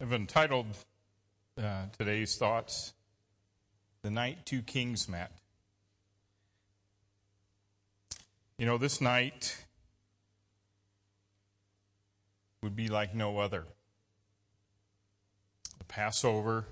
I've entitled today's thoughts, The Night Two Kings Met. You know, this night would be like no other. The Passover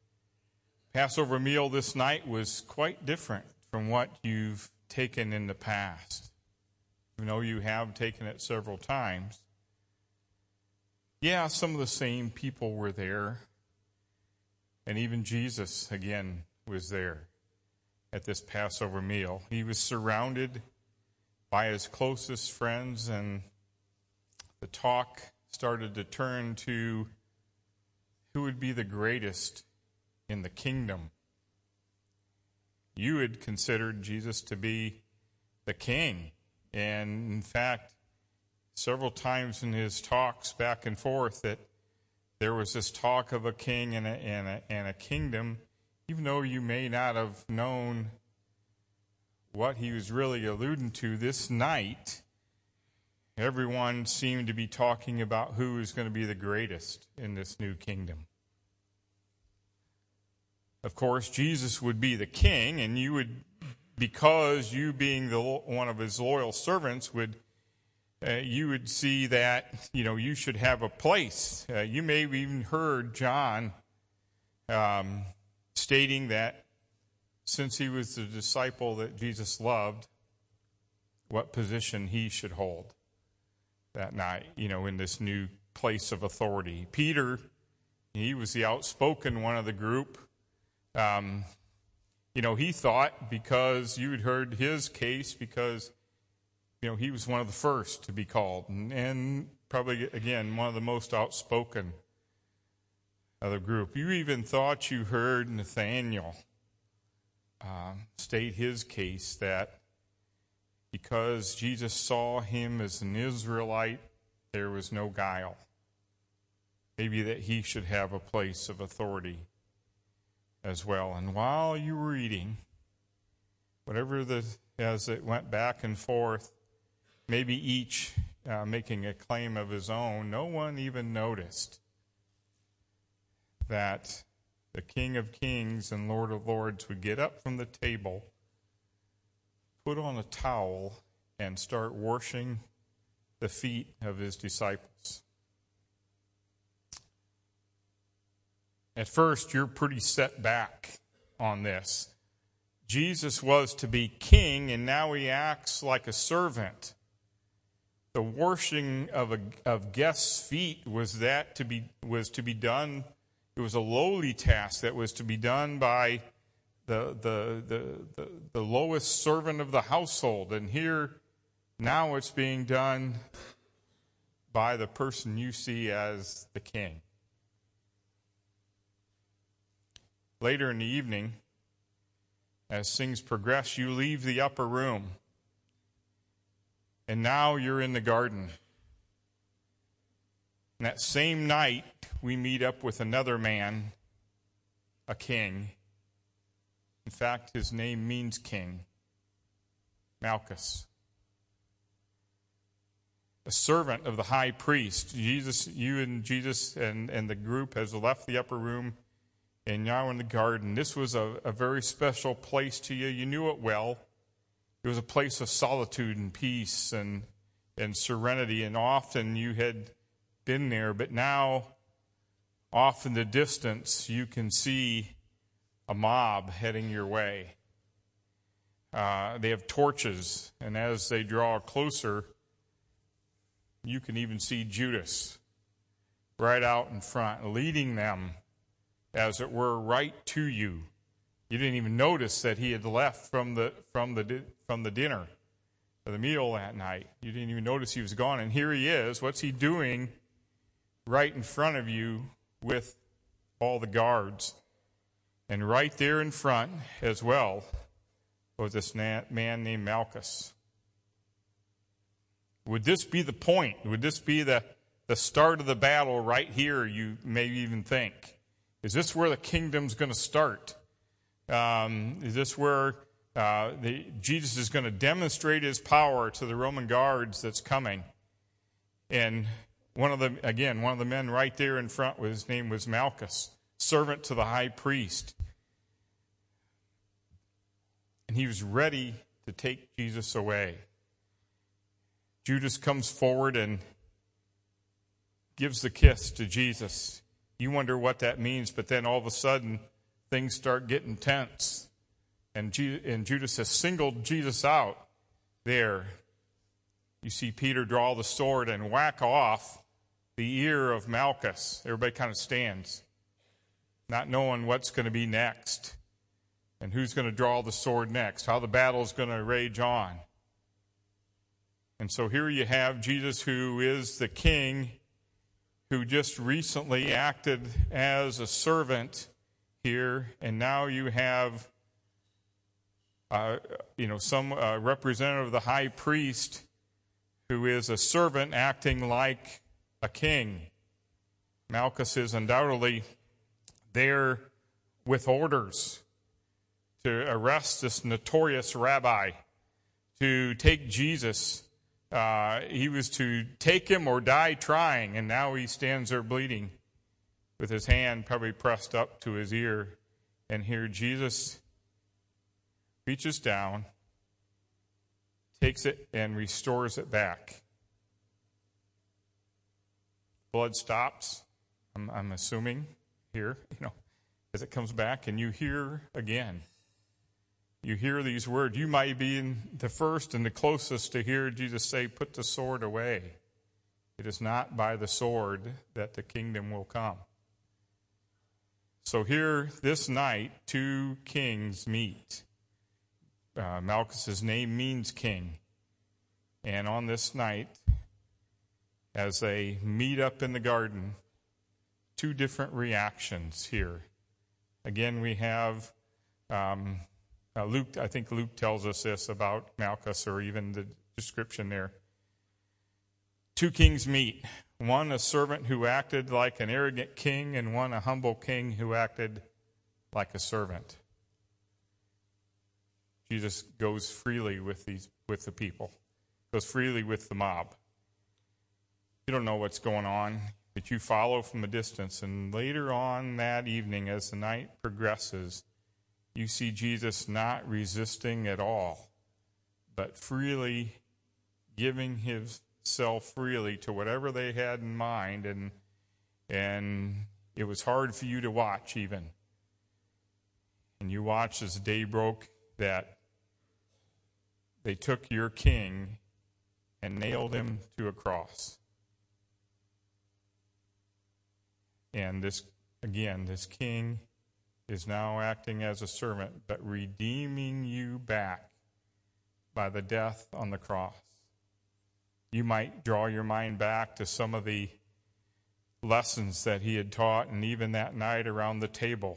meal this night was quite different from what you've taken in the past. Even though you have taken it several times. Yeah, some of the same people were there. And even Jesus, again, was there at this Passover meal. He was surrounded by his closest friends, and the talk started to turn to who would be the greatest in the kingdom. You had considered Jesus to be the king. And in fact, several times in his talks back and forth that there was this talk of a king and a kingdom, even though you may not have known what he was really alluding to. This night, everyone seemed to be talking about who is going to be the greatest in this new kingdom. Of course, Jesus would be the king, and you would, because you being one of his loyal servants, you would see that, you should have a place. You may have even heard John stating that since he was the disciple that Jesus loved, what position he should hold that night, in this new place of authority. Peter, he was the outspoken one of the group. He thought because you had heard his case, because he was one of the first to be called, and probably, again, one of the most outspoken of the group. You even thought you heard Nathaniel state his case that because Jesus saw him as an Israelite, there was no guile. Maybe that he should have a place of authority as well. And while you were eating, as it went back and forth, maybe each making a claim of his own, no one even noticed that the King of Kings and Lord of Lords would get up from the table, put on a towel, and start washing the feet of his disciples. At first, you're pretty set back on this. Jesus was to be king, and now he acts like a servant. The washing of guests' feet was to be done. It was a lowly task that was to be done by the lowest servant of the household, and here now it's being done by the person you see as the king. Later in the evening, as things progress, you leave the upper room. And now you're in the garden. And that same night, we meet up with another man, a king. In fact, his name means king. Malchus. A servant of the high priest. You and Jesus and the group has left the upper room and now in the garden. This was a very special place to you. You knew it well. It was a place of solitude and peace and serenity, and often you had been there, but now, off in the distance, you can see a mob heading your way. They have torches, and as they draw closer, you can even see Judas right out in front, leading them, as it were, right to you. You didn't even notice that he had left from the dinner, or the meal that night. You didn't even notice he was gone, and here he is. What's he doing right in front of you with all the guards? And right there in front as well was this man named Malchus. Would this be the point? Would this be the start of the battle right here, you may even think? Is this where the kingdom's going to start? Is this where Jesus is going to demonstrate his power to the Roman guards that's coming? And one of the men right there in front, his name was Malchus, servant to the high priest. And he was ready to take Jesus away. Judas comes forward and gives the kiss to Jesus. You wonder what that means, but then all of a sudden, things start getting tense. And Judas has singled Jesus out there. You see Peter draw the sword and whack off the ear of Malchus. Everybody kind of stands, not knowing what's going to be next and who's going to draw the sword next, how the battle's going to rage on. And so here you have Jesus, who is the king, who just recently acted as a servant here, and now you have some representative of the high priest who is a servant acting like a king. Malchus is undoubtedly there with orders to arrest this notorious rabbi, to take Jesus. He was to take him or die trying, and now he stands there bleeding with his hand probably pressed up to his ear. And here Jesus reaches down, takes it, and restores it back. Blood stops, I'm assuming, here, as it comes back, and you hear again. You hear these words. You might be the first and the closest to hear Jesus say, "Put the sword away. It is not by the sword that the kingdom will come." So here, this night, two kings meet. Malchus's name means king. And on this night, as they meet up in the garden, two different reactions here. Again, we have Luke. I think Luke tells us this about Malchus, or even the description there. Two kings meet. One, a servant who acted like an arrogant king, and one, a humble king who acted like a servant. Jesus goes freely with the people, goes freely with the mob. You don't know what's going on, but you follow from a distance. And later on that evening, as the night progresses, you see Jesus not resisting at all, but freely giving himself freely to whatever they had in mind. And it was hard for you to watch even. And you watched as the day broke that they took your king and nailed him to a cross. And this king is now acting as a servant, but redeeming you back by the death on the cross. You might draw your mind back to some of the lessons that he had taught, and even that night around the table,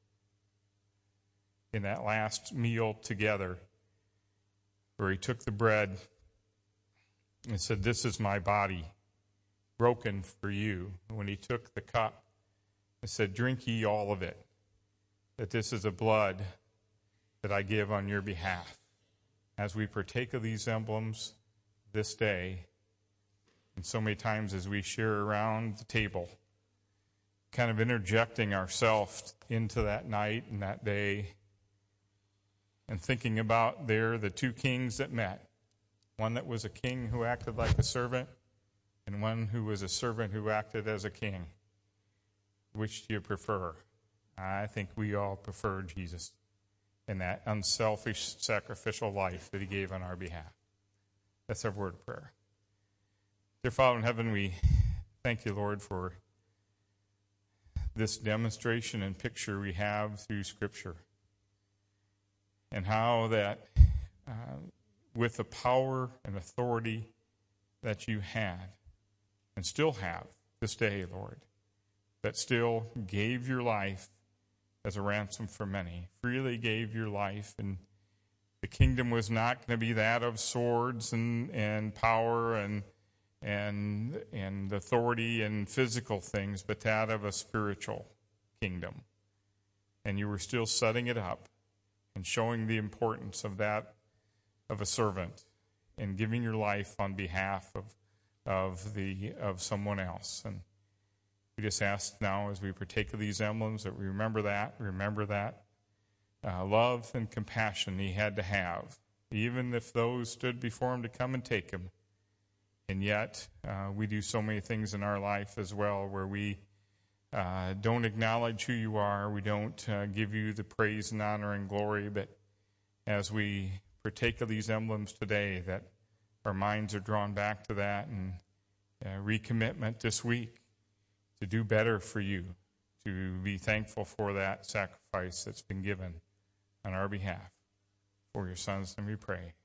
in that last meal together, where he took the bread and said, "This is my body, broken for you." When he took the cup and said, "Drink ye all of it, that this is the blood that I give on your behalf." As we partake of these emblems this day, and so many times as we share around the table, kind of interjecting ourselves into that night and that day, and thinking about the two kings that met. One that was a king who acted like a servant, and one who was a servant who acted as a king. Which do you prefer? I think we all prefer Jesus and that unselfish, sacrificial life that he gave on our behalf. That's our word of prayer. Dear Father in heaven, we thank you, Lord, for this demonstration and picture we have through Scripture, and how that with the power and authority that you had and still have this day, Lord, that still gave your life as a ransom for many, freely gave your life, and the kingdom was not going to be that of swords and power and authority and physical things, but that of a spiritual kingdom. And you were still setting it up and showing the importance of that, of a servant, and giving your life on behalf of of someone else. And we just ask now as we partake of these emblems that we remember that love and compassion he had to have, even if those stood before him to come and take him. And yet we do so many things in our life as well where we don't acknowledge who you are. We don't give you the praise and honor and glory. But as we partake of these emblems today, that our minds are drawn back to that, and recommitment this week to do better for you, to be thankful for that sacrifice that's been given on our behalf. For your sons, and we pray.